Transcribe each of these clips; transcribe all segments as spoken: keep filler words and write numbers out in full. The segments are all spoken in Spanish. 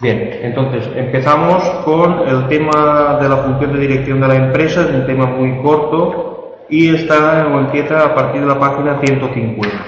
Bien, entonces empezamos con el tema de la función de dirección de la empresa, es un tema muy corto y está o empieza a partir de la página ciento cincuenta.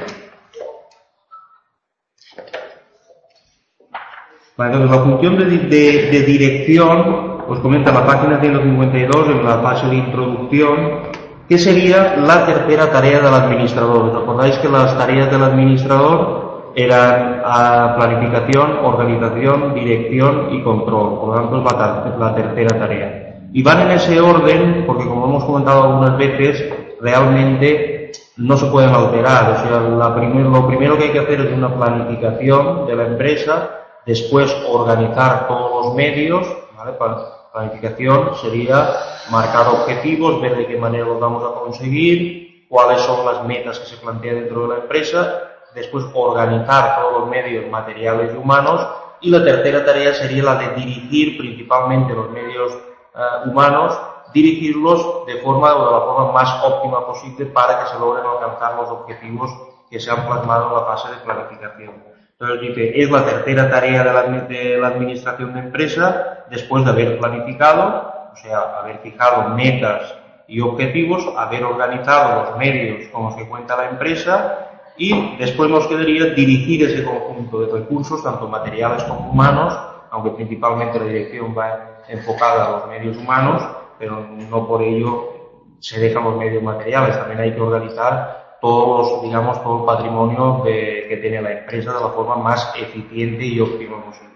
Vale, entonces la función de, de, de dirección, os comenta la página ciento cincuenta y dos en la fase de introducción, que sería la tercera tarea del administrador. Recordáis que las tareas del administrador eran a planificación, organización, dirección y control, por lo tanto es la, la tercera tarea. Y van en ese orden porque, como hemos comentado algunas veces, realmente no se pueden alterar. O sea, la primer, lo primero que hay que hacer es una planificación de la empresa, después organizar todos los medios, ¿vale? Planificación sería marcar objetivos, ver de qué manera los vamos a conseguir, cuáles son las metas que se plantean dentro de la empresa, después organizar todos los medios materiales y humanos, y la tercera tarea sería la de dirigir principalmente los medios uh, humanos, dirigirlos de forma o de la forma más óptima posible para que se logren alcanzar los objetivos que se han plasmado en la fase de planificación. Entonces dice, es la tercera tarea de la, de la administración de empresa, después de haber planificado, o sea, haber fijado metas y objetivos, haber organizado los medios con los que cuenta la empresa, y después nos quedaría dirigir ese conjunto de recursos, tanto materiales como humanos, aunque principalmente la dirección va enfocada a los medios humanos, pero no por ello se dejan los medios materiales, también hay que organizar todos, digamos, todo el patrimonio de, que tiene la empresa de la forma más eficiente y óptima posible.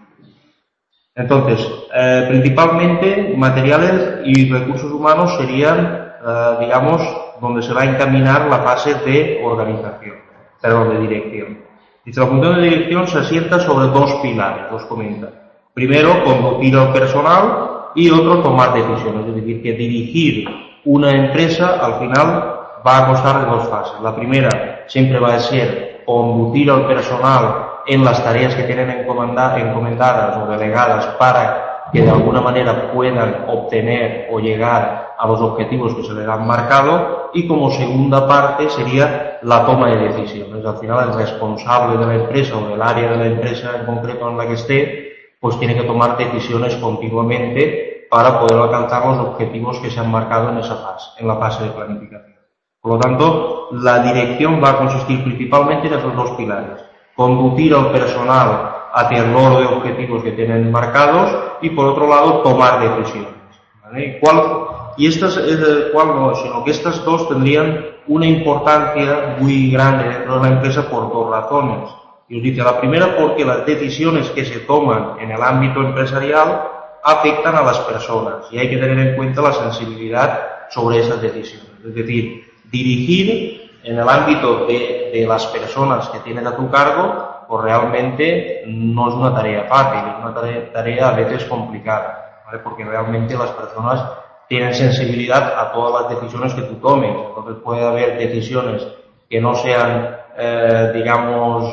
Entonces, eh, principalmente materiales y recursos humanos serían, eh, digamos, donde se va a encaminar la fase de organización. Perdón, de dirección. Dice, la función de dirección se asienta sobre dos pilares, os comenta. Primero, conducir al personal y otro, tomar decisiones. Es decir, que dirigir una empresa al final va a constar de dos fases. La primera siempre va a ser conducir al personal en las tareas que tienen encomendadas o delegadas para que de alguna manera puedan obtener o llegar a los objetivos que se les han marcado, y como segunda parte sería la toma de decisiones. Al final el responsable de la empresa o del área de la empresa en concreto en la que esté, pues tiene que tomar decisiones continuamente para poder alcanzar los objetivos que se han marcado en esa fase, en la fase de planificación. Por lo tanto, la dirección va a consistir principalmente en esos dos pilares: conducir al personal hacia el logro de objetivos que tienen marcados y, por otro lado, tomar decisiones. ¿Vale? ¿Cuál? Y estas, eh, ¿cuál no? Sino que estas dos tendrían una importancia muy grande dentro de la empresa por dos razones. Y os dice, la primera, porque las decisiones que se toman en el ámbito empresarial afectan a las personas y hay que tener en cuenta la sensibilidad sobre esas decisiones. Es decir, dirigir en el ámbito de, de las personas que tienes a tu cargo, pues realmente no es una tarea fácil, es una tarea, tarea a veces complicada, ¿vale? Porque realmente las personas tienen sensibilidad a todas las decisiones que tú tomes. Entonces puede haber decisiones que no sean, eh, digamos,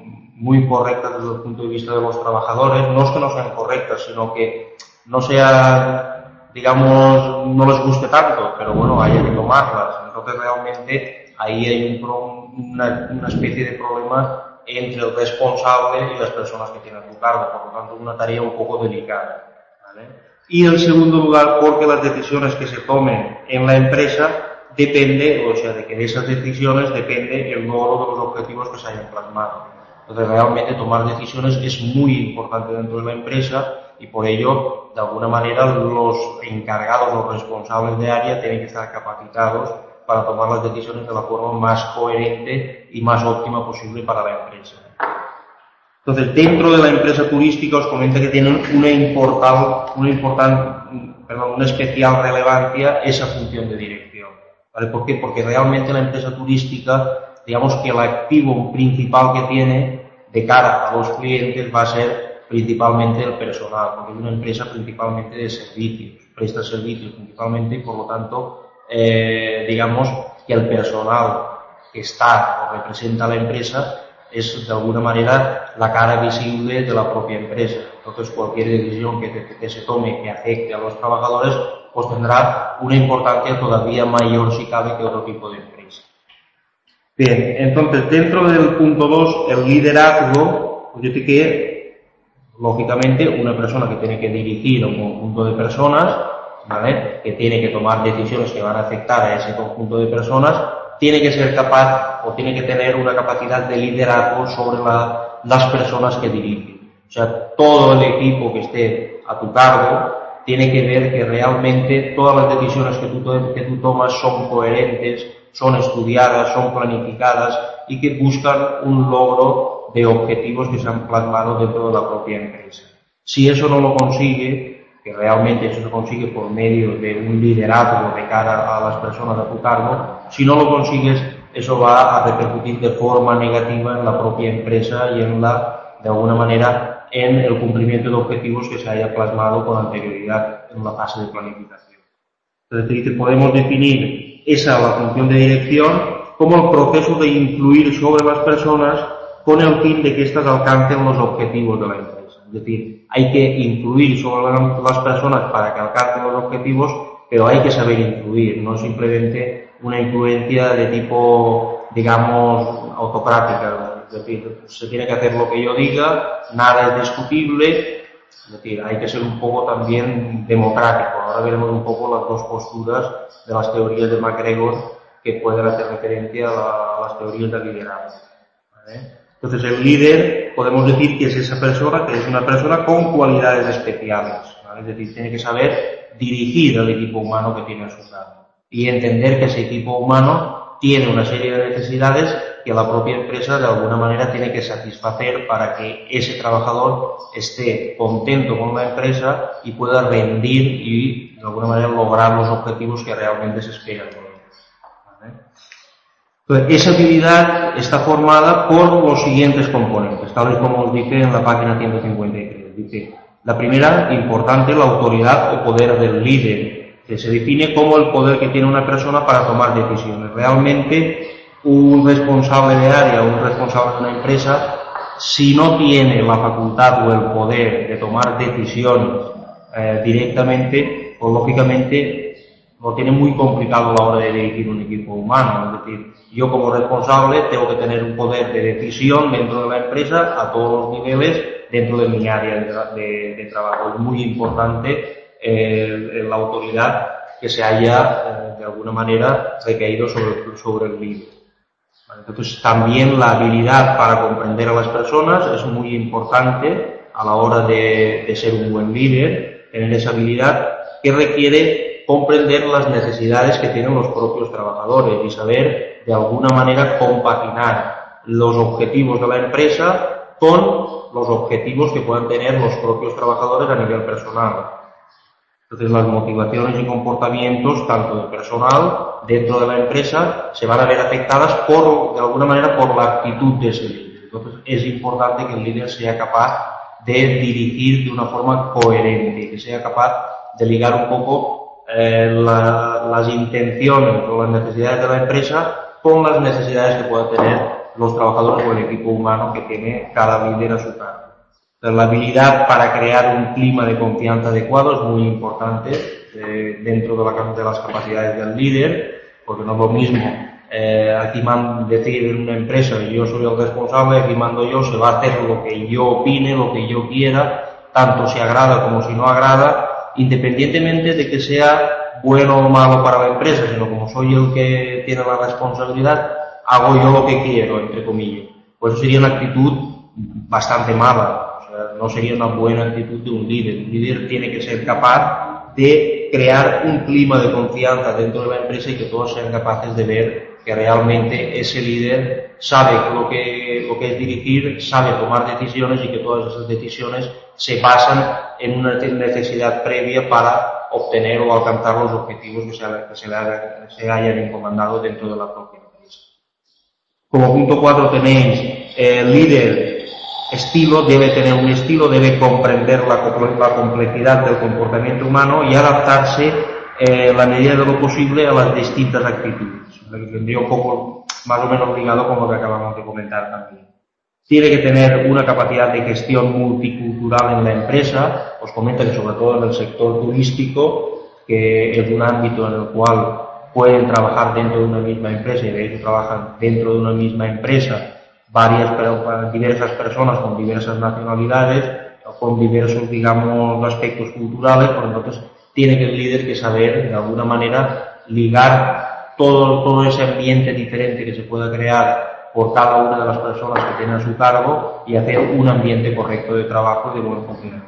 muy correctas desde el punto de vista de los trabajadores. No es que no sean correctas, sino que no sean, digamos, no les guste tanto, pero bueno, hay que tomarlas. Entonces realmente ahí hay un, una, una especie de problema entre el responsable y las personas que tienen a tu cargo, por lo tanto una tarea un poco delicada, ¿vale? Y en segundo lugar, porque las decisiones que se tomen en la empresa depende, o sea, de que de esas decisiones depende el logro de los objetivos que se hayan plasmado. Entonces realmente tomar decisiones es muy importante dentro de la empresa y por ello, de alguna manera, los encargados o responsables de área tienen que estar capacitados para tomar las decisiones de la forma más coherente y más óptima posible para la empresa. Entonces, dentro de la empresa turística os comenta que tienen una importante, una importante, perdón, una especial relevancia esa función de dirección. ¿Vale? ¿Por qué? Porque realmente la empresa turística, digamos que el activo principal que tiene de cara a los clientes va a ser principalmente el personal, porque es una empresa principalmente de servicios, presta servicios principalmente y por lo tanto Eh, digamos que el personal que está o representa a la empresa es de alguna manera la cara visible de la propia empresa. Entonces cualquier decisión que, que, que se tome que afecte a los trabajadores pues tendrá una importancia todavía mayor si cabe que otro tipo de empresa. Bien, entonces dentro del punto dos, el liderazgo, pues yo te que Lógicamente, una persona que tiene que dirigir a un conjunto de personas, ¿vale?, que tiene que tomar decisiones que van a afectar a ese conjunto de personas, tiene que ser capaz o tiene que tener una capacidad de liderazgo sobre la, las personas que dirige. O sea, todo el equipo que esté a tu cargo tiene que ver que realmente todas las decisiones que tú, que tú tomas son coherentes, son estudiadas, son planificadas y que buscan un logro de objetivos que se han plasmado dentro de la propia empresa. Si eso no lo consigue, que realmente eso se consigue por medio de un liderazgo de cara a las personas a tu cargo, si no lo consigues, eso va a repercutir de forma negativa en la propia empresa y en la, de alguna manera, en el cumplimiento de objetivos que se haya plasmado con anterioridad en la fase de planificación. Es decir, podemos definir esa, la función de dirección, como el proceso de influir sobre las personas con el fin de que éstas alcancen los objetivos de la empresa. Es decir, hay que influir sobre las personas para que alcancen los objetivos, pero hay que saber influir, no simplemente una influencia de tipo, digamos, autocrática. Es decir, se tiene que hacer lo que yo diga, nada es discutible, es decir, hay que ser un poco también democrático. Ahora veremos un poco las dos posturas de las teorías de MacGregor que pueden hacer referencia a, la, a las teorías del liderazgo, ¿vale? Entonces, el líder, podemos decir que es esa persona que es una persona con cualidades especiales, ¿vale? Es decir, tiene que saber dirigir al equipo humano que tiene a su cargo y entender que ese equipo humano tiene una serie de necesidades que la propia empresa de alguna manera tiene que satisfacer para que ese trabajador esté contento con la empresa y pueda rendir y de alguna manera lograr los objetivos que realmente se esperan. ¿Vale? Entonces, esa habilidad está formada por los siguientes componentes, tal y como os dije en la página ciento cincuenta y tres. Dice, la primera, importante, la autoridad o poder del líder, que se define como el poder que tiene una persona para tomar decisiones. Realmente, un responsable de área o un responsable de una empresa, si no tiene la facultad o el poder de tomar decisiones eh, directamente, pues lógicamente lo tiene muy complicado a la hora de dirigir un equipo humano. Es decir, yo como responsable tengo que tener un poder de decisión dentro de la empresa a todos los niveles dentro de mi área de, de, de trabajo. Es muy importante eh, la autoridad que se haya eh, de alguna manera recaído sobre, sobre el líder. Entonces, también la habilidad para comprender a las personas es muy importante a la hora de, de ser un buen líder, tener esa habilidad que requiere comprender las necesidades que tienen los propios trabajadores y saber de alguna manera compaginar los objetivos de la empresa con los objetivos que puedan tener los propios trabajadores a nivel personal. Entonces, las motivaciones y comportamientos, tanto del personal dentro de la empresa, se van a ver afectadas por, de alguna manera, por la actitud de ese líder. Entonces, es importante que el líder sea capaz de dirigir de una forma coherente, que sea capaz de ligar un poco eh, la, las intenciones o las necesidades de la empresa con las necesidades que puedan tener los trabajadores o el equipo humano que tiene cada líder a su cargo. La habilidad para crear un clima de confianza adecuado es muy importante eh, dentro de, la, de las capacidades del líder, porque no es lo mismo eh, aquí mando decir en una empresa yo soy el responsable, aquí mando yo, se va a hacer lo que yo opine, lo que yo quiera, tanto si agrada como si no agrada, independientemente de que sea bueno o malo para la empresa, sino como soy el que tiene la responsabilidad, hago yo lo que quiero, entre comillas. Pues eso sería una actitud bastante mala. No sería una buena actitud de un líder. Un líder tiene que ser capaz de crear un clima de confianza dentro de la empresa y que todos sean capaces de ver que realmente ese líder sabe lo que, lo que es dirigir, sabe tomar decisiones y que todas esas decisiones se basan en una necesidad previa para obtener o alcanzar los objetivos que se, que se, le hagan, se hayan encomendado dentro de la propia empresa. Como punto cuatro tenéis el eh, líder. Estilo, debe tener un estilo, debe comprender la, la complejidad del comportamiento humano y adaptarse eh, en la medida de lo posible a las distintas actitudes. Vendría un poco más o menos ligado con lo que acabamos de comentar también. Tiene que tener una capacidad de gestión multicultural en la empresa. Os comento que sobre todo en el sector turístico, que es un ámbito en el cual pueden trabajar dentro de una misma empresa y de hecho trabajan dentro de una misma empresa varias, diversas personas con diversas nacionalidades, con diversos, digamos, aspectos culturales, por entonces tiene que el líder que saber, de alguna manera, ligar todo, todo ese ambiente diferente que se pueda crear por cada una de las personas que tienen a su cargo y hacer un ambiente correcto de trabajo y de buen funcionamiento.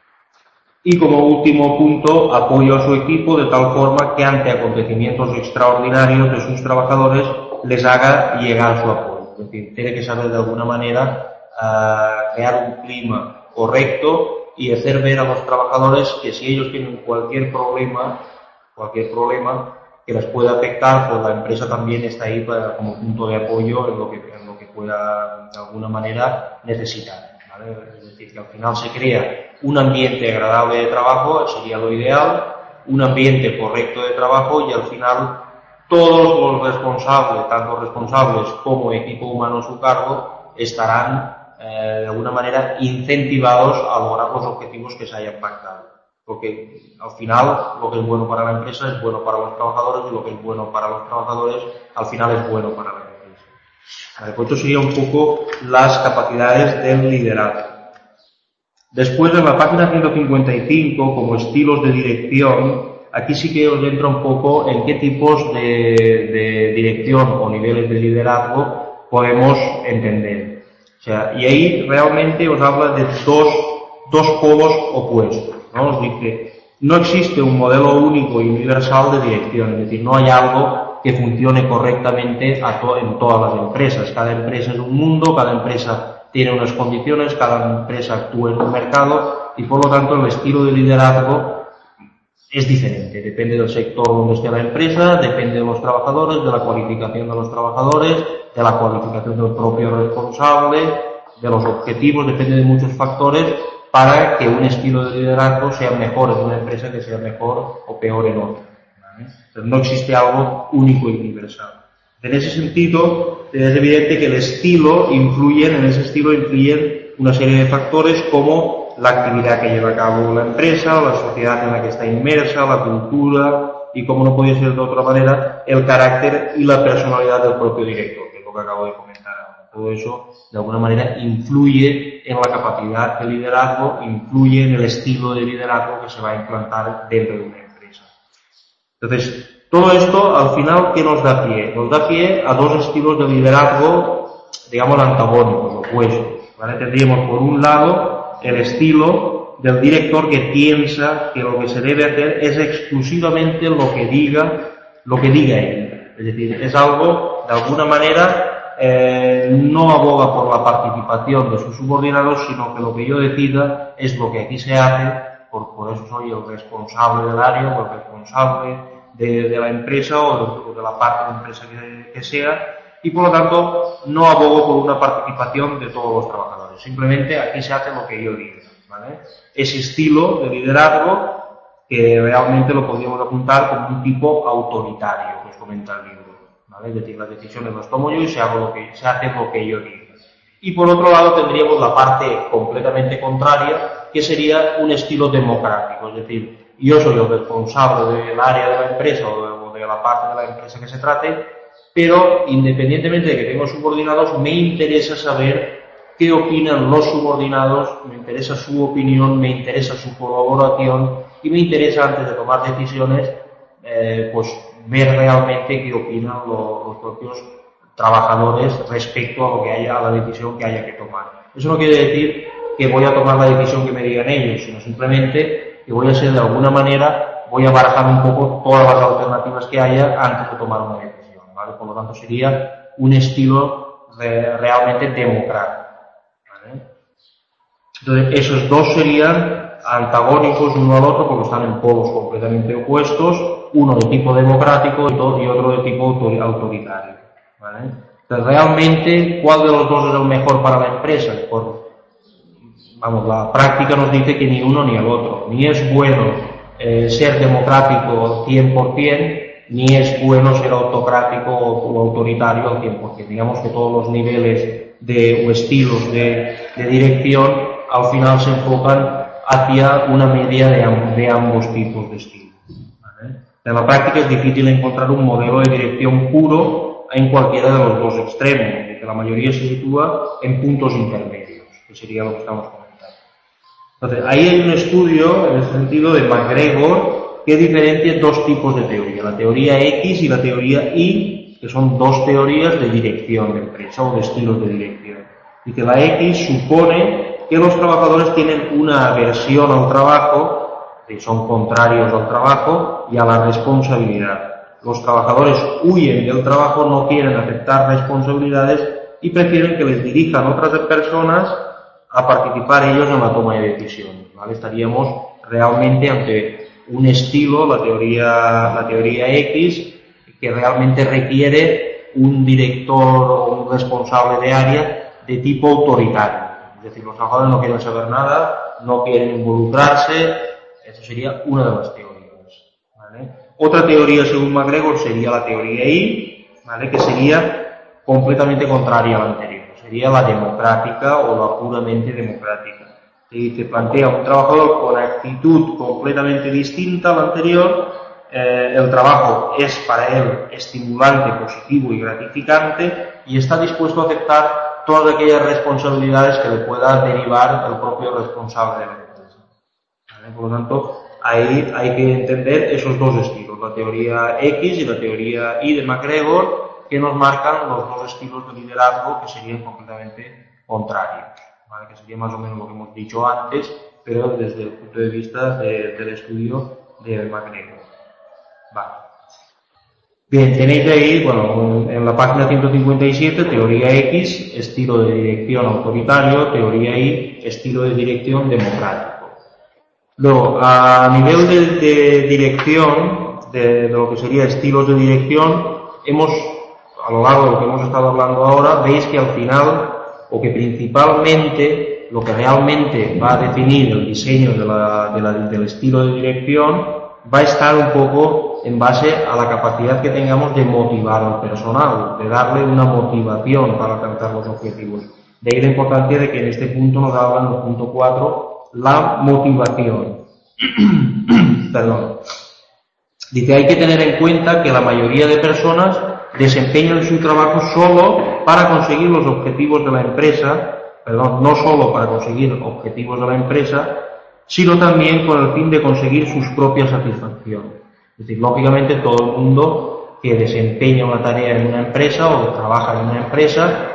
Y como último punto, apoyo a su equipo de tal forma que ante acontecimientos extraordinarios de sus trabajadores les haga llegar su apoyo. Es decir, tiene que saber de alguna manera uh, crear un clima correcto y hacer ver a los trabajadores que si ellos tienen cualquier problema, cualquier problema que les pueda afectar, pues la empresa también está ahí para, como punto de apoyo en lo que, en lo que pueda de alguna manera necesitar, ¿vale? Es decir, que al final se crea un ambiente agradable de trabajo, sería lo ideal, un ambiente correcto de trabajo y al final todos los responsables, tanto responsables como equipo humano a su cargo, estarán eh, de alguna manera incentivados a lograr los objetivos que se hayan pactado. Porque al final lo que es bueno para la empresa es bueno para los trabajadores y lo que es bueno para los trabajadores al final es bueno para la empresa. Vale, pues esto sería un poco las capacidades del liderazgo. Después en la página ciento cincuenta y cinco, como estilos de dirección, aquí sí que os entra un poco en qué tipos de, de dirección o niveles de liderazgo podemos entender. O sea, y ahí realmente os habla de dos, dos polos opuestos, ¿no? Os dice, no existe un modelo único y universal de dirección, es decir, no hay algo que funcione correctamente a to- en todas las empresas. Cada empresa es un mundo, cada empresa tiene unas condiciones, cada empresa actúa en un mercado y por lo tanto el estilo de liderazgo es diferente, depende del sector donde esté la empresa, depende de los trabajadores, de la cualificación de los trabajadores, de la cualificación del propio responsable, de los objetivos, depende de muchos factores para que un estilo de liderazgo sea mejor en una empresa que sea mejor o peor en otra, ¿vale? Entonces no existe algo único y universal. En ese sentido, es evidente que el estilo influye, en ese estilo influyen una serie de factores como la actividad que lleva a cabo la empresa, la sociedad en la que está inmersa, la cultura y, como no podía ser de otra manera, el carácter y la personalidad del propio director, que es lo que acabo de comentar. Todo eso, de alguna manera, influye en la capacidad de liderazgo, influye en el estilo de liderazgo que se va a implantar dentro de una empresa. Entonces, todo esto, al final, ¿qué nos da pie? Nos da pie a dos estilos de liderazgo, digamos, antagónicos, opuestos, ¿vale? Tendríamos, por un lado, el estilo del director que piensa que lo que se debe hacer es exclusivamente lo que diga, lo que diga él. Es decir, es algo, de alguna manera, eh, no aboga por la participación de sus subordinados, sino que lo que yo decida es lo que aquí se hace, por, por eso soy el responsable del área o el responsable de, de la empresa o de, o de la parte de la empresa que, que sea, y por lo tanto no abogo por una participación de todos los trabajadores. Simplemente aquí se hace lo que yo diga, ¿vale? Ese estilo de liderazgo que realmente lo podríamos apuntar como un tipo autoritario, que os comenta el libro, ¿vale? Es decir, las decisiones las tomo yo y se, hago lo que, se hace lo que yo diga. Y por otro lado tendríamos la parte completamente contraria, que sería un estilo democrático, es decir, yo soy el responsable del área de la empresa o de, de la parte de la empresa que se trate, pero independientemente de que tengo subordinados, me interesa saber qué opinan los subordinados, me interesa su opinión, me interesa su colaboración y me interesa, antes de tomar decisiones, eh, pues ver realmente qué opinan los, los propios trabajadores respecto a lo que haya, a la decisión que haya que tomar. Eso no quiere decir que voy a tomar la decisión que me digan ellos, sino simplemente que voy a ser, de alguna manera, voy a barajar un poco todas las alternativas que haya antes de tomar una decisión, ¿vale? Por lo tanto, sería un estilo re, realmente democrático, ¿vale? Entonces, esos dos serían antagónicos uno al otro porque están en polos completamente opuestos, uno de tipo democrático y otro de tipo autoritario, ¿vale? Entonces, realmente, ¿cuál de los dos es el mejor para la empresa? Por, Vamos, la práctica nos dice que ni uno ni el otro. Ni es bueno eh, ser democrático cien por ciento, ni es bueno ser autocrático o autoritario al cien por ciento. Digamos que todos los niveles de, o estilos de, de dirección al final se enfocan hacia una media de, amb de ambos tipos de estilos, ¿vale? En la práctica es difícil encontrar un modelo de dirección puro en cualquiera de los dos extremos, porque la mayoría se sitúa en puntos intermedios, que sería lo que estamos comentando. Entonces, ahí hay un estudio, en ese sentido, de MacGregor, que diferencia dos tipos de teoría, la teoría X y la teoría Y, que son dos teorías de dirección de empresa o de estilos de dirección. Y que la X supone que los trabajadores tienen una aversión al trabajo, que son contrarios al trabajo y a la responsabilidad. Los trabajadores huyen del trabajo, no quieren aceptar responsabilidades y prefieren que les dirijan otras personas a participar ellos en la toma de decisiones, ¿vale? Estaríamos realmente ante un estilo, la teoría, la teoría X, que realmente requiere un director o un responsable de área de tipo autoritario. Es decir, los trabajadores no quieren saber nada, no quieren involucrarse. Esa sería una de las teorías, ¿vale? Otra teoría, según MacGregor, sería la teoría Y, ¿vale? Que sería completamente contraria a la anterior. Sería la democrática o la puramente democrática. Y se plantea un trabajador con actitud completamente distinta a la anterior. Eh, el trabajo es para él estimulante, positivo y gratificante y está dispuesto a aceptar todas aquellas responsabilidades que le pueda derivar el propio responsable de la empresa. ¿Vale? Por lo tanto, ahí hay que entender esos dos estilos, la teoría X y la teoría Y de MacGregor, que nos marcan los dos estilos de liderazgo que serían completamente contrarios, ¿vale? Que sería más o menos lo que hemos dicho antes, pero desde el punto de vista de, del estudio de MacGregor. Vale. Bien, tenéis ahí, bueno, en la página ciento cincuenta y siete, teoría X, estilo de dirección autoritario, teoría Y, estilo de dirección democrático. Luego, a nivel de, de dirección, de, de lo que sería estilos de dirección, hemos, a lo largo de lo que hemos estado hablando ahora, veis que al final, o que principalmente, lo que realmente va a definir el diseño de la, de la, del estilo de dirección, va a estar un poco en base a la capacidad que tengamos de motivar al personal, de darle una motivación para alcanzar los objetivos. De ahí la importancia de que en este punto nos habla en el punto cuatro, la motivación. Perdón. Dice, hay que tener en cuenta que la mayoría de personas desempeñan su trabajo solo para conseguir los objetivos de la empresa, perdón, no solo para conseguir objetivos de la empresa, sino también con el fin de conseguir sus propias satisfacciones. Es decir, lógicamente todo el mundo que desempeña una tarea en una empresa o trabaja en una empresa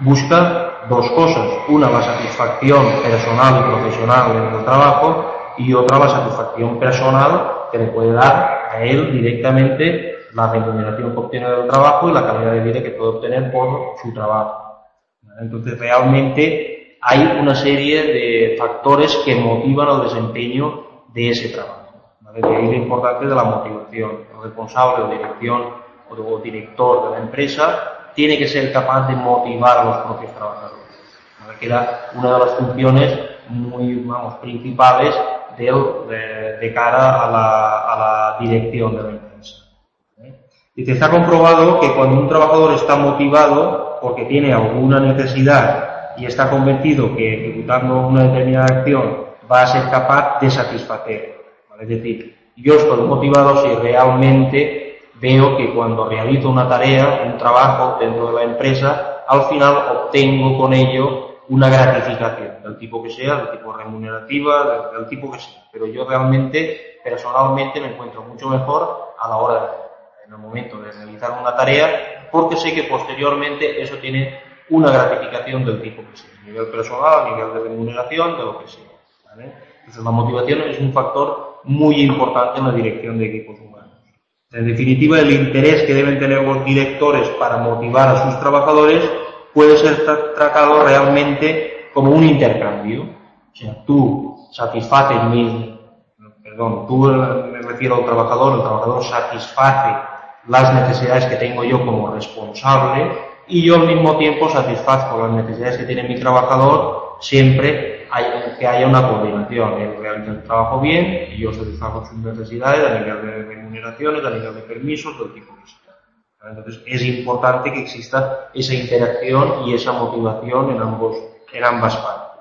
busca dos cosas. Una, la satisfacción personal y profesional en el trabajo, y otra, la satisfacción personal que le puede dar a él directamente la remuneración que obtiene del trabajo y la calidad de vida que puede obtener por su trabajo. Entonces, realmente hay una serie de factores que motivan el desempeño de ese trabajo. ¿Vale? De ahí la importancia de la motivación. El responsable o dirección o director de la empresa tiene que ser capaz de motivar a los propios trabajadores. ¿Vale? Que era una de las funciones muy, vamos, principales de, de, de cara a la, a la dirección de la empresa. ¿Vale? Y se ha comprobado que cuando un trabajador está motivado porque tiene alguna necesidad y está convencido que ejecutando una determinada acción va a ser capaz de satisfacer. ¿Vale? Es decir, yo estoy motivado si realmente veo que cuando realizo una tarea, un trabajo dentro de la empresa, al final obtengo con ello una gratificación, del tipo que sea, del tipo remunerativa, del, del tipo que sea. Pero yo realmente, personalmente, me encuentro mucho mejor a la hora, de, en el momento de realizar una tarea, porque sé que posteriormente eso tiene una gratificación del tipo que sea, a nivel personal, a nivel de remuneración, de lo que sea. ¿Vale? Entonces la motivación es un factor muy importante en la dirección de equipos humanos. En definitiva, el interés que deben tener los directores para motivar a sus trabajadores puede ser tra- tratado realmente como un intercambio. O sea, tú satisfaces mi, perdón, tú me refiero al trabajador, el trabajador satisface las necesidades que tengo yo como responsable y yo al mismo tiempo satisfazco las necesidades que tiene mi trabajador siempre hay, que haya una coordinación. Él realiza el trabajo bien y yo satisfago sus necesidades a nivel de remuneraciones, a nivel de permisos, del tipo que sea. Entonces es importante que exista esa interacción y esa motivación en ambos, en ambas partes.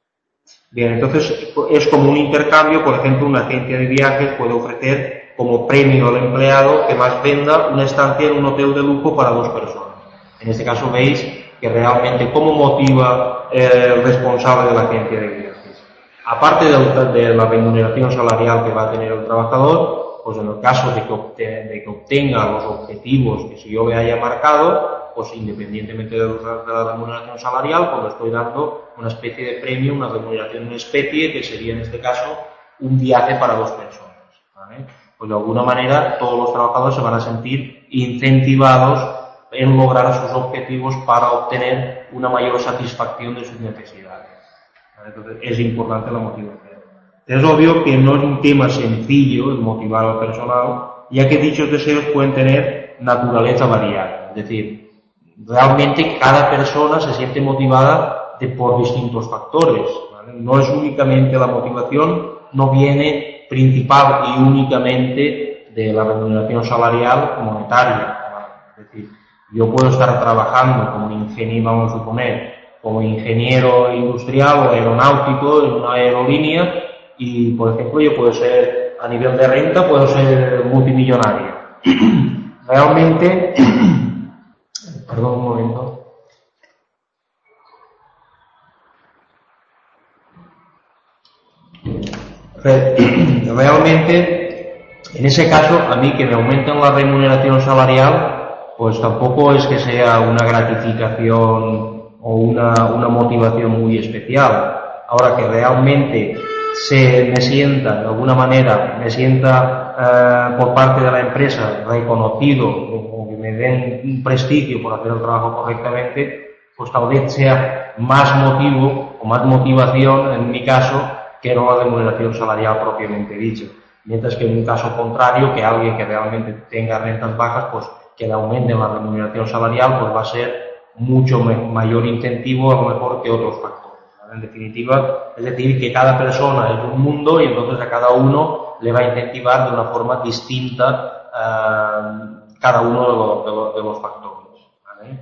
Bien, entonces es como un intercambio. Por ejemplo, una agencia de viajes puede ofrecer como premio al empleado que más venda una estancia en un hotel de lujo para dos personas. En este caso veis que realmente cómo motiva el responsable de la agencia de viajes. aparte de, de la remuneración salarial que va a tener el trabajador, pues en el caso de que, obtenga, de que obtenga los objetivos que si yo le haya marcado, pues independientemente de la remuneración salarial, pues le estoy dando una especie de premio, una remuneración en especie, que sería en este caso un viaje para dos personas, ¿vale? Pues de alguna manera todos los trabajadores se van a sentir incentivados en lograr sus objetivos para obtener una mayor satisfacción de sus necesidades, ¿vale? Entonces es importante la motivación. Es obvio que no es un tema sencillo el motivar al personal, ya que dichos deseos pueden tener naturaleza variable, es decir, realmente cada persona se siente motivada de, por distintos factores, ¿vale? No es únicamente la motivación, no viene principal y únicamente de la remuneración salarial monetaria, ¿vale? Es decir, yo puedo estar trabajando como ingeniero, vamos a suponer, como ingeniero industrial o aeronáutico en una aerolínea y, por ejemplo, yo puedo ser, a nivel de renta, puedo ser multimillonario. Realmente, perdón un momento. Realmente, en ese caso, a mí que me aumenten la remuneración salarial, pues tampoco es que sea una gratificación o una, una motivación muy especial. Ahora que realmente se me sienta, de alguna manera, me sienta eh, por parte de la empresa reconocido o que me den un prestigio por hacer el trabajo correctamente, pues tal vez sea más motivo o más motivación en mi caso que no la remuneración salarial propiamente dicha. Mientras que en un caso contrario, que alguien que realmente tenga rentas bajas, pues que le aumenten la remuneración salarial, pues va a ser mucho mayor incentivo a lo mejor que otros factores. En definitiva, es decir, que cada persona es un mundo y entonces a cada uno le va a incentivar de una forma distinta eh, cada uno de los, de los, de los factores, ¿vale?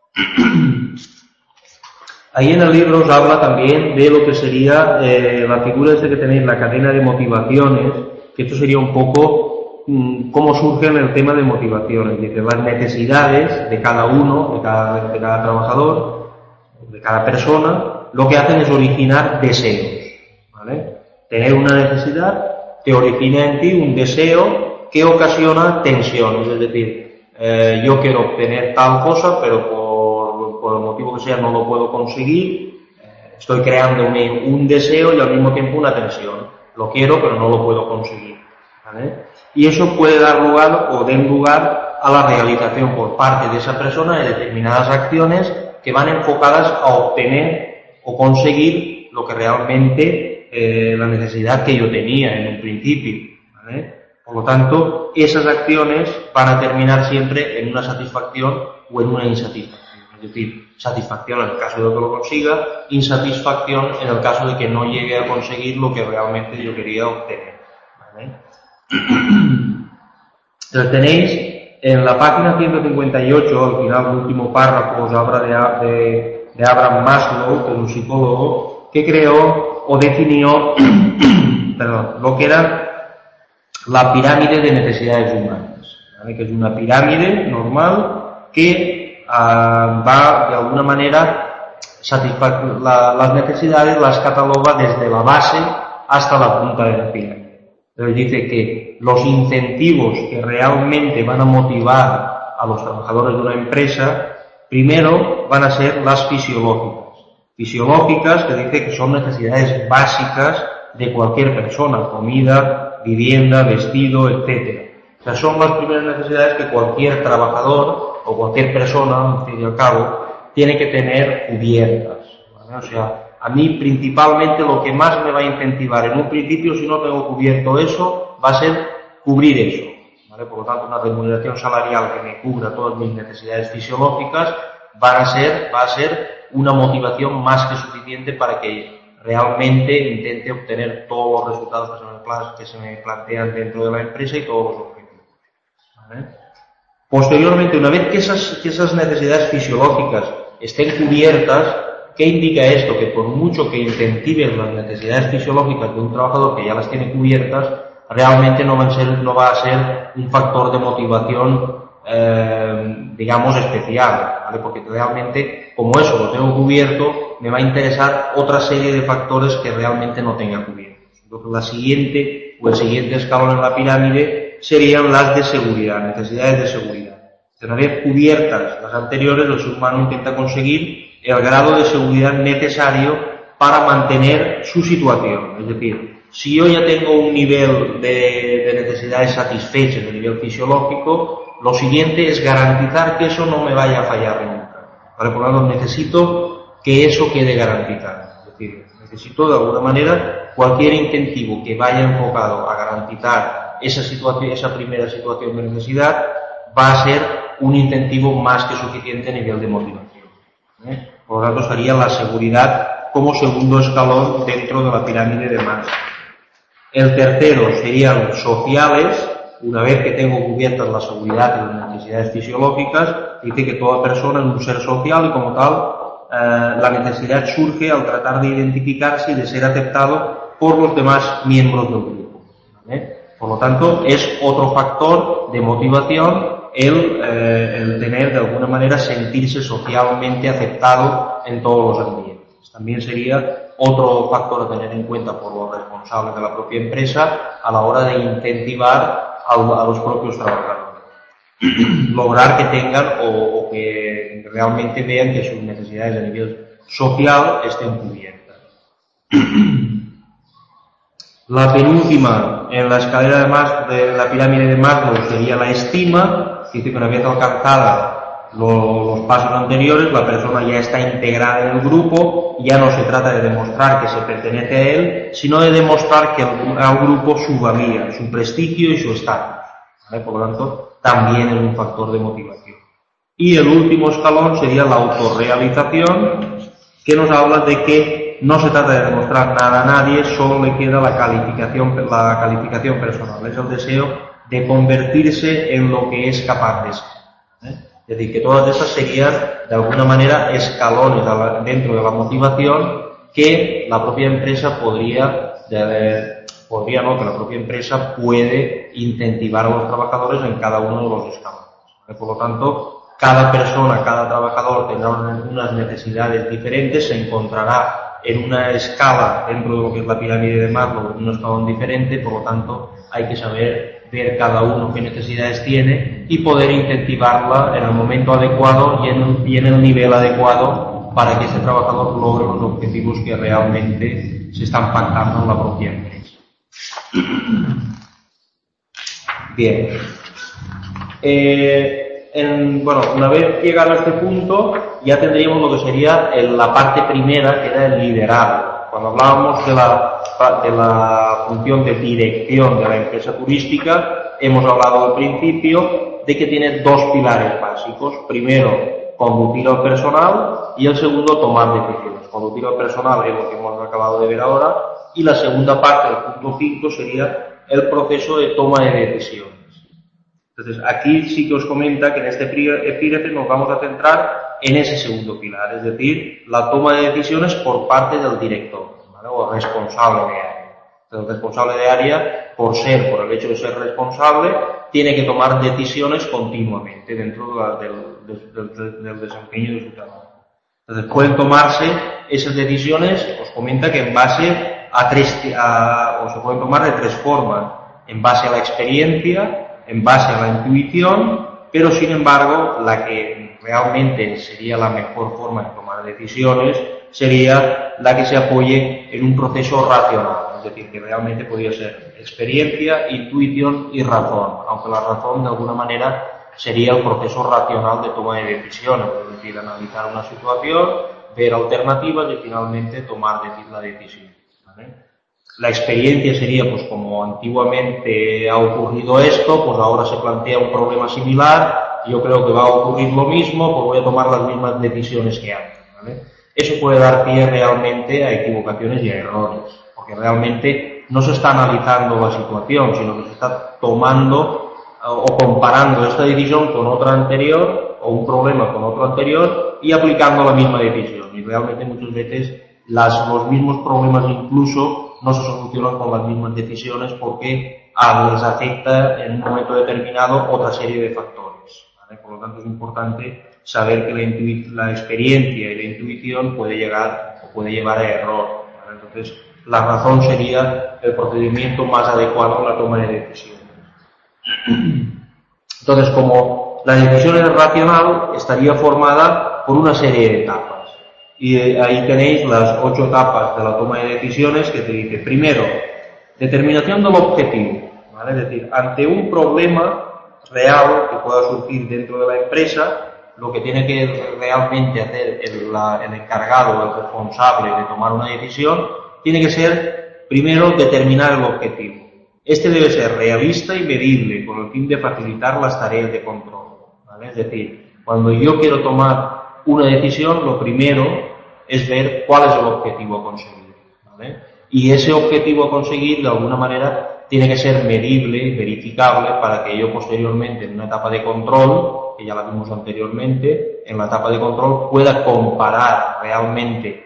Ahí en el libro os habla también de lo que sería eh, la figura esta que tenéis, la cadena de motivaciones, que esto sería un poco mmm, cómo surge en el tema de motivaciones, dice, las necesidades de cada uno, de cada, de cada trabajador, de cada persona, lo que hacen es originar deseos, ¿vale? Tener una necesidad te origina en ti un deseo que ocasiona tensiones, es decir, eh, yo quiero obtener tal cosa, pero por, por el motivo que sea no lo puedo conseguir, eh, estoy creando un, un deseo y al mismo tiempo una tensión, lo quiero pero no lo puedo conseguir, ¿vale? Y eso puede dar lugar o den lugar a la realización por parte de esa persona de determinadas acciones que van enfocadas a obtener o conseguir lo que realmente eh, la necesidad que yo tenía en un principio, ¿vale? Por lo tanto, esas acciones van a terminar siempre en una satisfacción o en una insatisfacción. Es decir, satisfacción en el caso de que lo consiga, insatisfacción en el caso de que no llegue a conseguir lo que realmente yo quería obtener, ¿vale? Entonces tenéis en la página ciento cincuenta y ocho, al final del último párrafo, os habla de, de de Abraham Maslow, que es un psicólogo, que creó o definió perdón, lo que era la pirámide de necesidades humanas, ¿vale? Que es una pirámide normal que uh, va de alguna manera satisfacer la, las necesidades, las cataloga desde la base hasta la punta de la pirámide. Entonces dice que los incentivos que realmente van a motivar a los trabajadores de una empresa primero van a ser las fisiológicas. Fisiológicas, que dice que son necesidades básicas de cualquier persona, comida, vivienda, vestido, etcétera. O sea, son las primeras necesidades que cualquier trabajador o cualquier persona, al fin y al cabo, tiene que tener cubiertas, ¿vale? O sea, a mí principalmente lo que más me va a incentivar en un principio, si no tengo cubierto eso, va a ser cubrir eso. ¿Vale? Por lo tanto, una remuneración salarial que me cubra todas mis necesidades fisiológicas van a ser, va a ser una motivación más que suficiente para que realmente intente obtener todos los resultados que se me, que se me plantean dentro de la empresa y todos los objetivos, ¿vale? Posteriormente, una vez que esas, que esas necesidades fisiológicas estén cubiertas, ¿qué indica esto? Que por mucho que incentiven las necesidades fisiológicas de un trabajador que ya las tiene cubiertas, realmente no va a ser, no va a ser un factor de motivación, eh, digamos, especial, ¿vale? Porque realmente, como eso lo tengo cubierto, me va a interesar otra serie de factores que realmente no tenga cubiertos. Entonces, la siguiente o el siguiente escalón en la pirámide serían las de seguridad, necesidades de seguridad. Una vez cubiertas las anteriores, el ser humano intenta conseguir el grado de seguridad necesario para mantener su situación. Es decir, si yo ya tengo un nivel de, de necesidades satisfechas, de nivel fisiológico, lo siguiente es garantizar que eso no me vaya a fallar nunca. Para por lo tanto, necesito que eso quede garantizado. Es decir, necesito de alguna manera cualquier incentivo que vaya enfocado a garantizar esa situación, esa primera situación de necesidad, va a ser un incentivo más que suficiente a nivel de motivación. ¿eh? Por lo tanto, sería la seguridad como segundo escalón dentro de la pirámide de Maslow. El tercero serían sociales. Una vez que tengo cubiertas la seguridad y las necesidades fisiológicas, dice que toda persona es un ser social y como tal, eh, la necesidad surge al tratar de identificarse y de ser aceptado por los demás miembros del grupo. ¿vale? Por lo tanto, es otro factor de motivación el, eh, el tener de alguna manera sentirse socialmente aceptado en todos los ambientes. También sería otro factor a tener en cuenta por los responsables de la propia empresa a la hora de incentivar a, a los propios trabajadores. Lograr que tengan o, o que realmente vean que sus necesidades a nivel social estén cubiertas. La penúltima en la escalera de, Mas, de la pirámide de Maslow sería la estima. Dice que una vez alcanzada lo, los pasos anteriores, la persona ya está integrada en el grupo, ya no se trata de demostrar que se pertenece a él, sino de demostrar que al grupo su valía, su prestigio y su estatus. ¿vale? Por lo tanto, también es un factor de motivación. Y el último escalón sería la autorrealización, que nos habla de que no se trata de demostrar nada a nadie, solo le queda la calificación, la calificación personal, es el deseo de convertirse en lo que es capaz de ser. ¿eh? Es decir, que todas estas serían, de alguna manera, escalones dentro de la motivación que la propia empresa podría, de, podría no, que la propia empresa puede incentivar a los trabajadores en cada uno de los escalones. ¿eh? Por lo tanto, cada persona, cada trabajador tendrá unas necesidades diferentes, se encontrará en una escala dentro de lo que es la pirámide de Maslow, en un escalón diferente, por lo tanto, hay que saber ver cada uno qué necesidades tiene y poder incentivarla en el momento adecuado y en, y en el nivel adecuado para que ese trabajador logre los objetivos que realmente se están pactando en la propia empresa. Bien. Eh, en, bueno, una vez llegado a este punto, ya tendríamos lo que sería el, la parte primera, que era el liderazgo. Cuando hablábamos de la, de la función de dirección de la empresa turística, hemos hablado al principio de que tiene dos pilares básicos. Primero, conducir al personal y el segundo, tomar decisiones. Conducir al personal es lo que hemos acabado de ver ahora y la segunda parte, el punto cinco, sería el proceso de toma de decisiones. Entonces, aquí sí que os comenta que en este epígrafe nos vamos a centrar en ese segundo pilar, es decir, la toma de decisiones por parte del director, ¿vale? O responsable de área. El responsable de área, por ser, por el hecho de ser responsable, tiene que tomar decisiones continuamente dentro de la, del, del, del, del desempeño de su trabajo. Entonces, pueden tomarse esas decisiones, os comenta que en base a tres, a, o se pueden tomar de tres formas, en base a la experiencia, en base a la intuición, pero sin embargo, la que realmente sería la mejor forma de tomar decisiones sería la que se apoye en un proceso racional, es decir, que realmente podría ser experiencia, intuición y razón, aunque la razón de alguna manera sería el proceso racional de toma de decisiones, es decir, analizar una situación, ver alternativas y finalmente tomar la decisión. ¿Vale? La experiencia sería, pues como antiguamente ha ocurrido esto, pues ahora se plantea un problema similar, yo creo que va a ocurrir lo mismo, pues voy a tomar las mismas decisiones que antes, ¿vale? Eso puede dar pie realmente a equivocaciones y a errores, porque realmente no se está analizando la situación, sino que se está tomando o comparando esta decisión con otra anterior, o un problema con otro anterior, y aplicando la misma decisión. Y realmente muchas veces las, los mismos problemas incluso no se solucionan con las mismas decisiones porque a, les afecta en un momento determinado otra serie de factores, ¿vale? Por lo tanto, es importante saber que la, la experiencia y la intuición puede llegar puede llevar a error, ¿vale? Entonces, la razón sería el procedimiento más adecuado en la toma de decisiones. Entonces, como la decisión es racional, estaría formada por una serie de etapas. Y ahí tenéis las ocho etapas de la toma de decisiones que te dice, primero, determinación del objetivo, ¿vale? Es decir, ante un problema real que pueda surgir dentro de la empresa, lo que tiene que realmente hacer el, la, el encargado, el responsable de tomar una decisión, tiene que ser, primero, determinar el objetivo. Este debe ser realista y medible, con el fin de facilitar las tareas de control, ¿vale? Es decir, cuando yo quiero tomar una decisión, lo primero es ver cuál es el objetivo a conseguir, ¿vale? Y ese objetivo a conseguir, de alguna manera, tiene que ser medible, verificable, para que yo posteriormente, en una etapa de control, que ya la vimos anteriormente, en la etapa de control pueda comparar realmente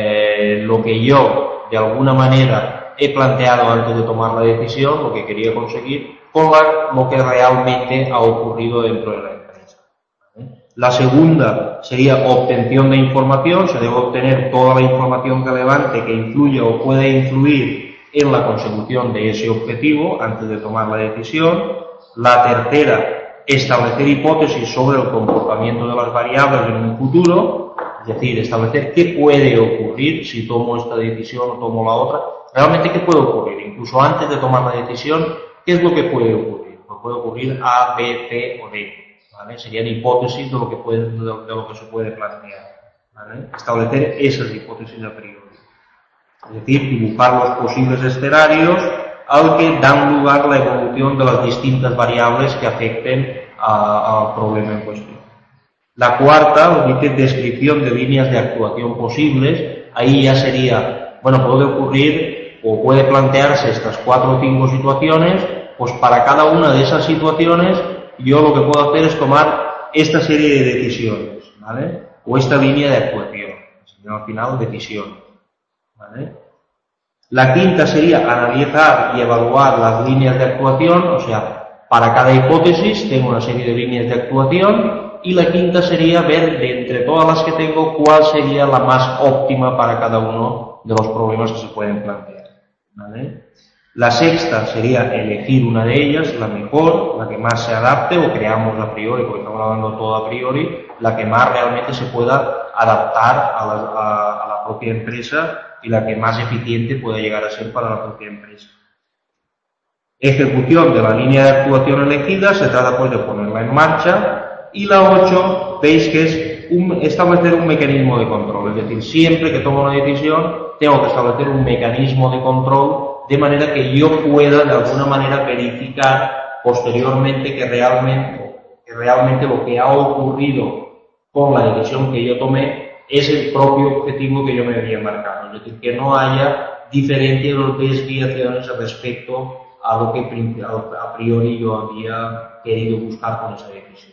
eh, lo que yo, de alguna manera, he planteado antes de tomar la decisión, lo que quería conseguir, con la, lo que realmente ha ocurrido dentro de la empresa, ¿vale? La segunda sería obtención de información. Se debe obtener toda la información relevante que influya o pueda influir en la consecución de ese objetivo antes de tomar la decisión. La tercera, establecer hipótesis sobre el comportamiento de las variables en un futuro, es decir, establecer qué puede ocurrir si tomo esta decisión o tomo la otra. Realmente, ¿qué puede ocurrir? Incluso antes de tomar la decisión, ¿qué es lo que puede ocurrir? Pues puede ocurrir A, B, C o D, ¿vale? Serían hipótesis de lo que puede, de lo, de lo que se puede plantear, ¿vale? Establecer esas hipótesis a priori. Es decir, dibujar los posibles escenarios al que dan lugar la evolución de las distintas variables que afecten al problema en cuestión. La cuarta, dice descripción de líneas de actuación posibles. Ahí ya sería, bueno, puede ocurrir o puede plantearse estas cuatro o cinco situaciones, pues para cada una de esas situaciones yo lo que puedo hacer es tomar esta serie de decisiones, ¿vale? O esta línea de actuación, al final decisión, ¿vale? La quinta sería analizar y evaluar las líneas de actuación, o sea, para cada hipótesis tengo una serie de líneas de actuación, y la quinta sería ver de entre todas las que tengo cuál sería la más óptima para cada uno de los problemas que se pueden plantear, ¿vale? La sexta sería elegir una de ellas, la mejor, la que más se adapte, o creamos a priori, porque estamos hablando todo a priori, la que más realmente se pueda adaptar a la, a, a la propia empresa y la que más eficiente pueda llegar a ser para la propia empresa. Ejecución de la línea de actuación elegida, se trata pues de ponerla en marcha. Y la ocho, veis que es un, establecer un mecanismo de control, es decir, siempre que tomo una decisión tengo que establecer un mecanismo de control de manera que yo pueda de alguna manera verificar posteriormente que realmente, que realmente lo que ha ocurrido con la decisión que yo tomé es el propio objetivo que yo me había marcado, es decir, que no haya diferentes o desviaciones respecto a lo que a priori yo había querido buscar con esa decisión.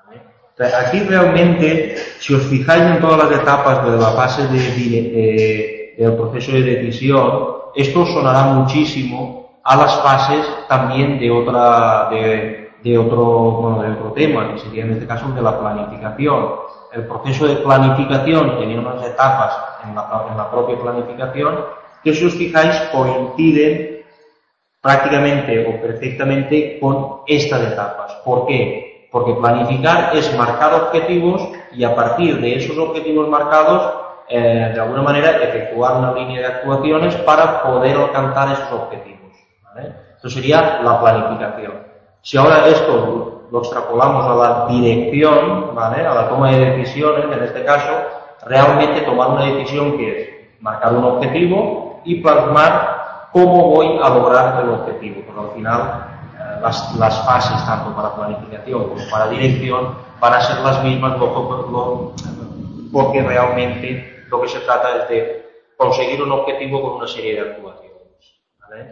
Aquí realmente, si os fijáis en todas las etapas de la fase de, de, del proceso de decisión, esto sonará muchísimo a las fases también de otra, de, de otro, bueno, de otro tema, que sería en este caso de la planificación. El proceso de planificación tenía unas etapas en la, en la propia planificación que, si os fijáis, coinciden prácticamente o perfectamente con estas etapas. ¿Por qué? Porque planificar es marcar objetivos y a partir de esos objetivos marcados, eh, de alguna manera, efectuar una línea de actuaciones para poder alcanzar esos objetivos, ¿vale? Eso sería la planificación. Si ahora esto lo extrapolamos a la dirección, ¿vale? A la toma de decisiones, en este caso, realmente tomar una decisión que es marcar un objetivo y plasmar cómo voy a lograr el objetivo, porque al final Las, las fases, tanto para planificación como para dirección, van a ser las mismas, lo, lo, porque realmente lo que se trata es de conseguir un objetivo con una serie de actuaciones, ¿vale?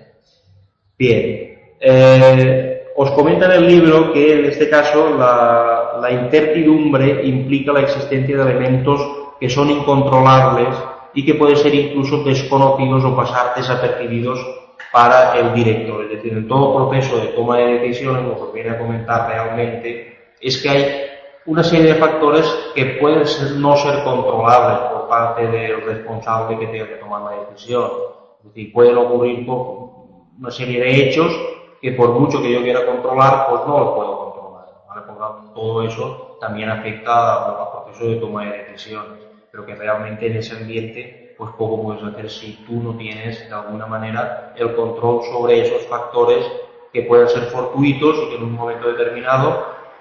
Bien, eh, os comenta en el libro que en este caso la, la incertidumbre implica la existencia de elementos que son incontrolables y que pueden ser incluso desconocidos o pasar desapercibidos para el director. Es decir, en todo proceso de toma de decisiones, lo que viene a comentar realmente es que hay una serie de factores que pueden ser, no ser controlables, por por parte del responsable que tenga que tomar la decisión. Es decir, pueden ocurrir una serie de hechos que por mucho que yo quiera controlar, pues no los puedo controlar, ¿vale? Por lo tanto, todo eso también afecta al proceso de toma de decisiones, pero que realmente en ese ambiente, pues poco puedes hacer si tú no tienes, de alguna manera, el control sobre esos factores que pueden ser fortuitos y que en un momento determinado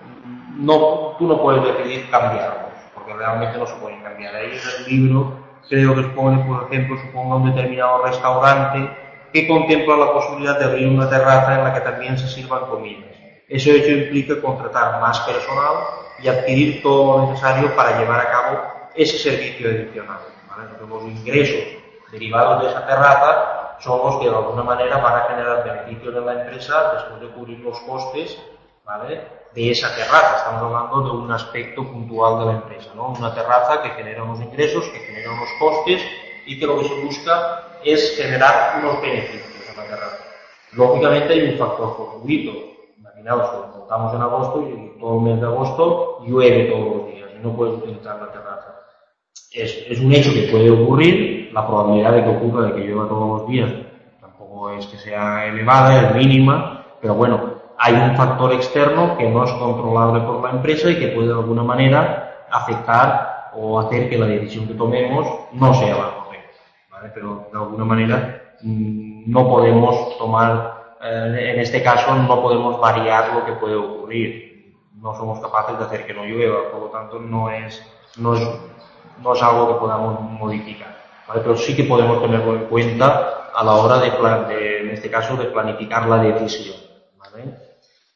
no, tú no puedes decidir cambiarlos, porque realmente no se pueden cambiar. Ahí en el libro creo que expone, por ejemplo, suponga un determinado restaurante que contempla la posibilidad de abrir una terraza en la que también se sirvan comidas. Eso hecho implica contratar más personal y adquirir todo lo necesario para llevar a cabo ese servicio adicional, ¿vale? Entonces, los ingresos derivados de esa terraza son los que de alguna manera van a generar beneficios en la empresa después de cubrir los costes, ¿vale?, de esa terraza. Estamos hablando de un aspecto puntual de la empresa, ¿no? Una terraza que genera unos ingresos, que genera unos costes y que lo que se busca es generar unos beneficios a la terraza. Lógicamente hay un factor fortuito. Imaginaos que estamos en agosto y todo el mes de agosto llueve todos los días y no puedes utilizar la terraza. Es, es un hecho que puede ocurrir, la probabilidad de que ocurra, de que llueva todos los días, tampoco es que sea elevada, es mínima, pero bueno, hay un factor externo que no es controlable por la empresa y que puede de alguna manera afectar o hacer que la decisión que tomemos no sea la correcta, ¿vale? Pero de alguna manera no podemos tomar, eh, en este caso no podemos variar lo que puede ocurrir, no somos capaces de hacer que no llueva, por lo tanto no es, no es, no es algo que podamos modificar, ¿vale? Pero sí que podemos tenerlo en cuenta a la hora de, plan, de en este caso, de planificar la decisión, ¿vale?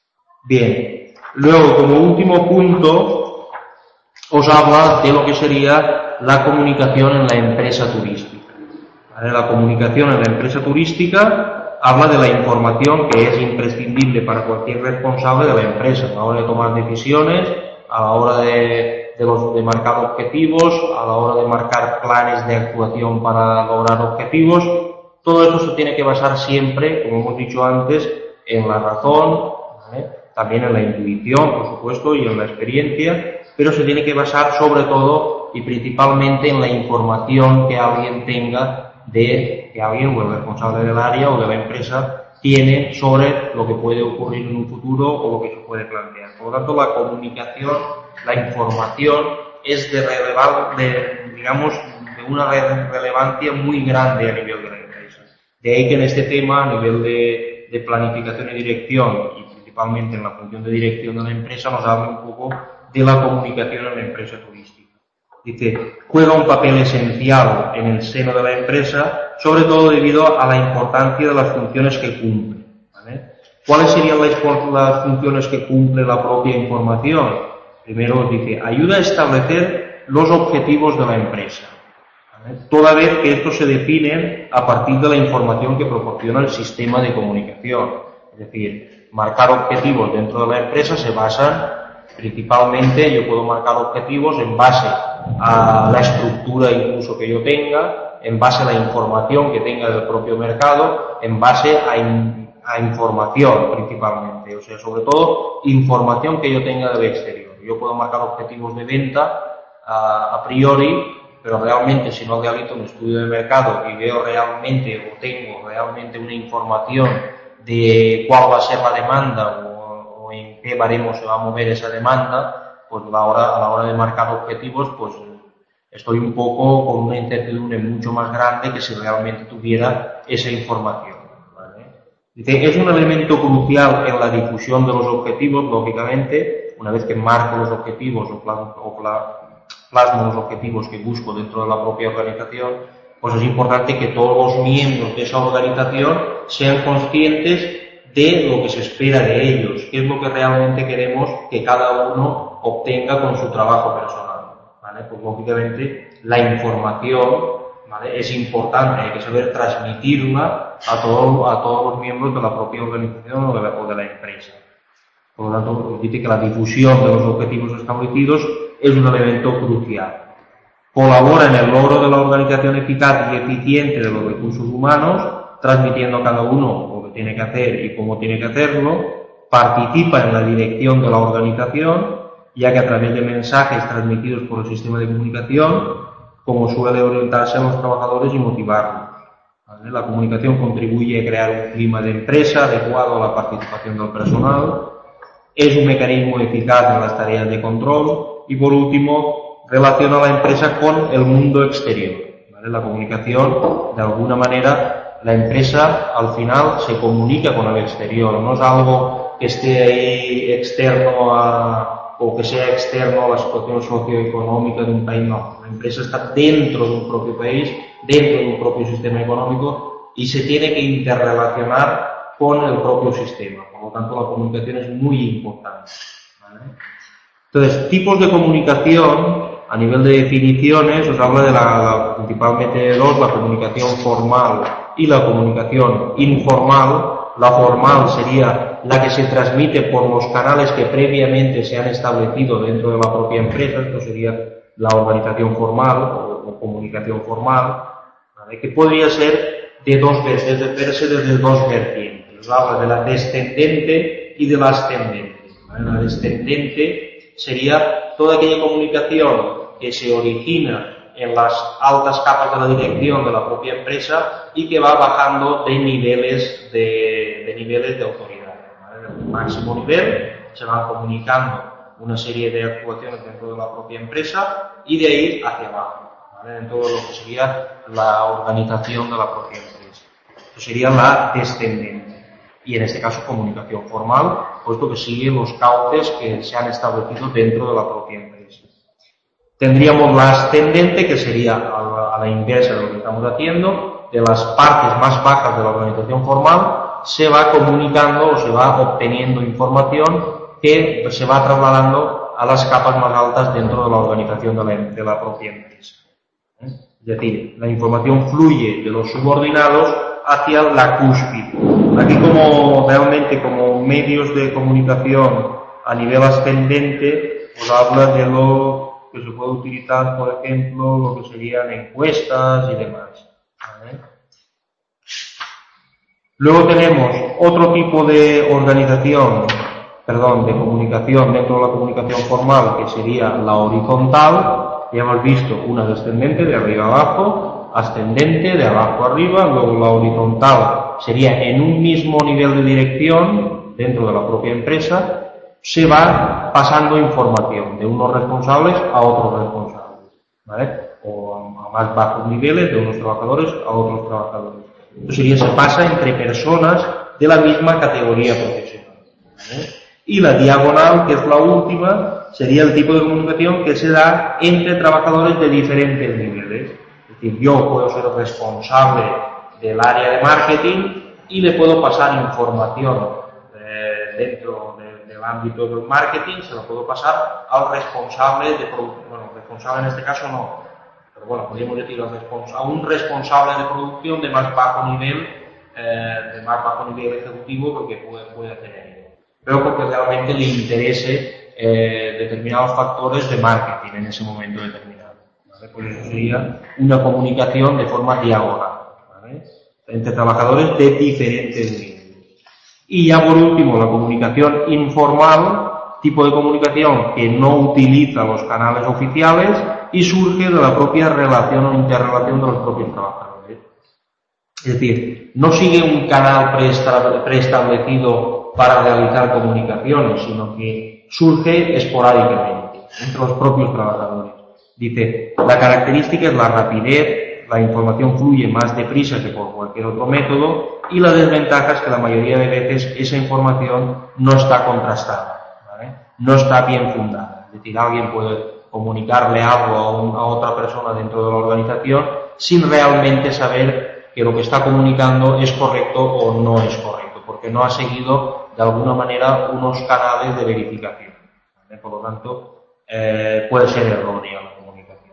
Bien, luego como último punto os habla de lo que sería la comunicación en la empresa turística, ¿vale? La comunicación en la empresa turística habla de la información que es imprescindible para cualquier responsable de la empresa a la hora de tomar decisiones, a la hora de, de, los, de marcar objetivos, a la hora de marcar planes de actuación para lograr objetivos. Todo esto se tiene que basar siempre, como hemos dicho antes, en la razón, ¿vale?, también en la intuición, por supuesto, y en la experiencia, pero se tiene que basar sobre todo y principalmente en la información que alguien tenga de que alguien o el responsable del área o de la empresa tiene sobre lo que puede ocurrir en un futuro o lo que se puede plantear. Por lo tanto, la comunicación, la información es de relevante, digamos, de una relevancia muy grande a nivel de la empresa. De ahí que en este tema, a nivel de, de planificación y dirección, y principalmente en la función de dirección de la empresa, nos habla un poco de la comunicación en la empresa turística. Dice, juega un papel esencial en el seno de la empresa, sobre todo debido a la importancia de las funciones que cumple, ¿vale? ¿Cuáles serían las, las funciones que cumple la propia información? Primero dice, ayuda a establecer los objetivos de la empresa, ¿vale?, toda vez que estos se definen a partir de la información que proporciona el sistema de comunicación. Es decir, marcar objetivos dentro de la empresa se basan principalmente, yo puedo marcar objetivos en base a la estructura incluso que yo tenga, en base a la información que tenga del propio mercado, en base a, in, a información principalmente, o sea, sobre todo información que yo tenga del exterior. Yo puedo marcar objetivos de venta a, a priori, pero realmente si no realizo un estudio de mercado y veo realmente o tengo realmente una información de cuál va a ser la demanda o, o en qué baremo se va a mover esa demanda, pues la hora, a la hora de marcar objetivos, pues estoy un poco con una incertidumbre mucho más grande que si realmente tuviera esa información, ¿vale? Dice, es un elemento crucial en la difusión de los objetivos, lógicamente, una vez que marco los objetivos o, plasmo, o plasmo los objetivos que busco dentro de la propia organización, pues es importante que todos los miembros de esa organización sean conscientes de lo que se espera de ellos, qué es lo que realmente queremos que cada uno obtenga con su trabajo personal, ¿vale? Pues lógicamente la información, ¿vale?, es importante, hay que saber transmitirla a, todo, a todos los miembros de la propia organización o de la, o de la empresa. Por lo tanto, dice que la difusión de los objetivos establecidos es un elemento crucial. Colabora en el logro de la organización eficaz y eficiente de los recursos humanos, transmitiendo a cada uno lo que tiene que hacer y cómo tiene que hacerlo. Participa en la dirección de la organización, ya que a través de mensajes transmitidos por el sistema de comunicación como suele orientarse a los trabajadores y motivarlos. ¿Vale? La comunicación contribuye a crear un clima de empresa adecuado a la participación del personal, es un mecanismo eficaz en las tareas de control y, por último, relaciona a la empresa con el mundo exterior. ¿Vale? La comunicación, de alguna manera, la empresa al final se comunica con el exterior, no es algo que esté ahí externo a, o que sea externo a la situación socioeconómica de un país, no. La empresa está dentro de un propio país, dentro de un propio sistema económico y se tiene que interrelacionar con el propio sistema. Por lo tanto, la comunicación es muy importante. ¿Vale? Entonces, tipos de comunicación, a nivel de definiciones, os habla de la, la, principalmente de dos, la comunicación formal y la comunicación informal. La formal sería la que se transmite por los canales que previamente se han establecido dentro de la propia empresa. Esto sería la organización formal o, o comunicación formal, ¿vale? Que podría ser de dos veces, de verse desde dos vertientes. Nos habla de la descendente y de la ascendente. ¿Vale? La descendente sería toda aquella comunicación que se origina en las altas capas de la dirección de la propia empresa y que va bajando de niveles de, de niveles de autoridad. ¿Vale? En el máximo nivel se van comunicando una serie de actuaciones dentro de la propia empresa y de ahí hacia abajo, ¿vale? En todo lo que sería la organización de la propia empresa. Eso sería la descendente. Y en este caso comunicación formal, puesto que sigue los cauces que se han establecido dentro de la propia empresa. Tendríamos la ascendente, que sería a la, a la inversa de lo que estamos haciendo, de las partes más bajas de la organización formal, se va comunicando o se va obteniendo información que se va trasladando a las capas más altas dentro de la organización de la, de la propia empresa. ¿Eh? Es decir, la información fluye de los subordinados hacia la cúspide. Aquí, como realmente como medios de comunicación a nivel ascendente, os habla de lo que se puede utilizar, por ejemplo, lo que serían encuestas y demás. ¿Vale? Luego tenemos otro tipo de organización, perdón, de comunicación dentro de la comunicación formal, que sería la horizontal. Ya hemos visto una descendente de arriba a abajo, ascendente de abajo a arriba, luego la horizontal sería en un mismo nivel de dirección dentro de la propia empresa, se va pasando información de unos responsables a otros responsables, ¿vale? O a más bajos niveles de unos trabajadores a otros trabajadores. Esto sería, se pasa entre personas de la misma categoría profesional, ¿vale? Y la diagonal, que es la última, sería el tipo de comunicación que se da entre trabajadores de diferentes niveles. Es decir, yo puedo ser responsable del área de marketing y le puedo pasar información eh, dentro de, del ámbito del marketing, se lo puedo pasar al responsable de producción. Bueno, responsable en este caso no, pero bueno, podríamos decir a un responsable de producción de más bajo nivel, eh, de más bajo nivel ejecutivo, porque puede, puede tener. Pero porque realmente le interese eh, determinados factores de marketing en ese momento determinado. ¿Vale? Pues eso sería una comunicación de forma diagonal, ¿vale? Entre trabajadores de diferentes niveles. Y ya por último, la comunicación informal, tipo de comunicación que no utiliza los canales oficiales y surge de la propia relación o interrelación de los propios trabajadores. Es decir, no sigue un canal preestablecido para realizar comunicaciones, sino que surge esporádicamente entre los propios trabajadores. Dice, la característica es la rapidez, la información fluye más deprisa que por cualquier otro método, y la desventaja es que la mayoría de veces esa información no está contrastada, ¿vale? No está bien fundada. Es decir, alguien puede comunicarle algo a, un, a otra persona dentro de la organización sin realmente saber que lo que está comunicando es correcto o no es correcto, porque no ha seguido de alguna manera unos canales de verificación, ¿vale? Por lo tanto, eh, puede ser errónea la comunicación.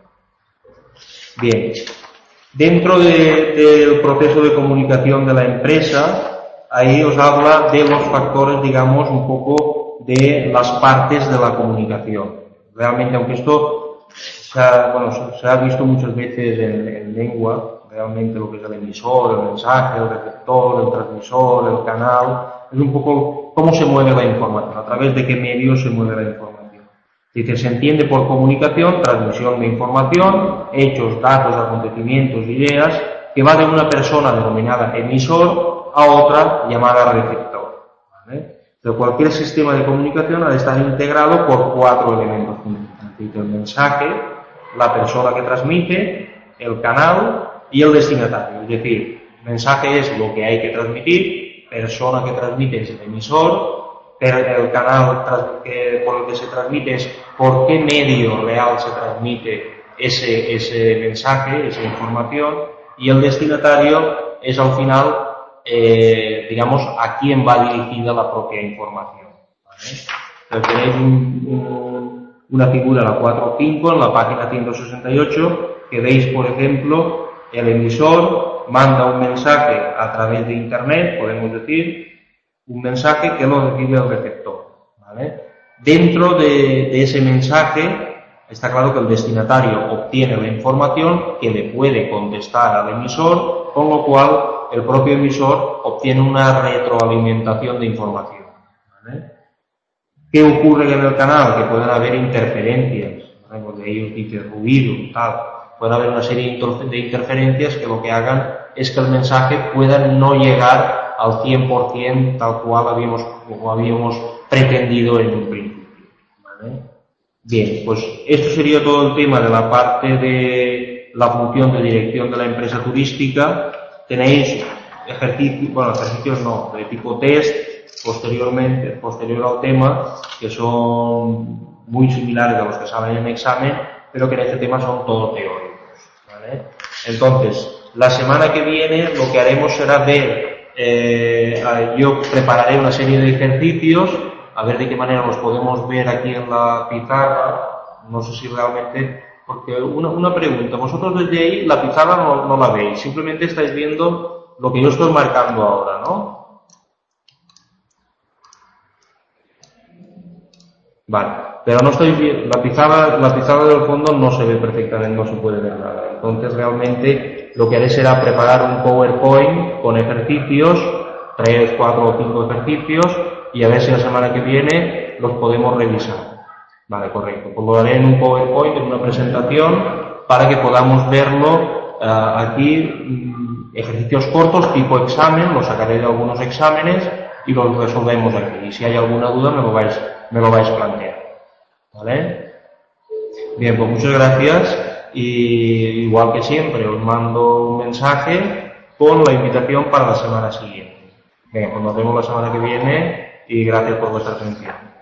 Bien, dentro de, del proceso de comunicación de la empresa, ahí os habla de los factores, digamos, un poco de las partes de la comunicación. Realmente, aunque esto se ha, bueno, se ha visto muchas veces en, en lengua, realmente lo que es el emisor, el mensaje, el receptor, el transmisor, el canal, es un poco cómo se mueve la información, a través de qué medios se mueve la información. Dice, se entiende por comunicación, transmisión de información, hechos, datos, acontecimientos, ideas, que va de una persona denominada emisor a otra llamada receptor. ¿Vale? Pero cualquier sistema de comunicación ha de estar integrado por cuatro elementos fundamentales. Dice, el mensaje, la persona que transmite, el canal y el destinatario. Es decir, mensaje es lo que hay que transmitir, persona que transmite es el emisor, el canal por el que se transmite es por qué medio real se transmite ese, ese mensaje, esa información, y el destinatario es al final, eh, digamos, a quién va dirigida la propia información. ¿Vale? Entonces tenéis un, un, una figura, la cuatro punto cinco, en la página ciento sesenta y ocho, que veis, por ejemplo, el emisor manda un mensaje a través de Internet, podemos decir, un mensaje que lo recibe el receptor. ¿Vale? Dentro de, de ese mensaje está claro que el destinatario obtiene la información que le puede contestar al emisor, con lo cual el propio emisor obtiene una retroalimentación de información. ¿Vale? ¿Qué ocurre en el canal? Que pueden haber interferencias, ¿vale? Porque ellos dicen ruido, tal. Puede haber una serie de interferencias que lo que hagan es que el mensaje pueda no llegar al cien por ciento tal cual habíamos, o habíamos pretendido en un principio. ¿Vale? Bien, pues esto sería todo el tema de la parte de la función de dirección de la empresa turística. Tenéis ejercicios, bueno, ejercicios no, de tipo test, posteriormente, posterior al tema, que son muy similares a los que salen en examen, pero que en este tema son todo teóricos. ¿Vale? Entonces, la semana que viene lo que haremos será ver, eh, yo prepararé una serie de ejercicios, a ver de qué manera los podemos ver aquí en la pizarra. No sé si realmente, porque una, una pregunta, vosotros desde ahí la pizarra no, no la veis, simplemente estáis viendo lo que yo estoy marcando ahora, ¿no? Vale, pero no estoy viendo, la pizarra, la pizarra del fondo no se ve perfectamente, no se puede ver nada. Entonces realmente lo que haré será preparar un PowerPoint con ejercicios, tres, cuatro o cinco ejercicios, y a ver si la semana que viene los podemos revisar. Vale, correcto. Pues lo haré en un PowerPoint, en una presentación, para que podamos verlo uh, aquí, um, ejercicios cortos tipo examen, los sacaré de algunos exámenes y los resolvemos aquí. Y si hay alguna duda me lo vais, me lo vais a plantear. ¿Vale? Bien, pues muchas gracias. Y igual que siempre os mando un mensaje con la invitación para la semana siguiente. Venga, pues nos vemos la semana que viene y gracias por vuestra atención.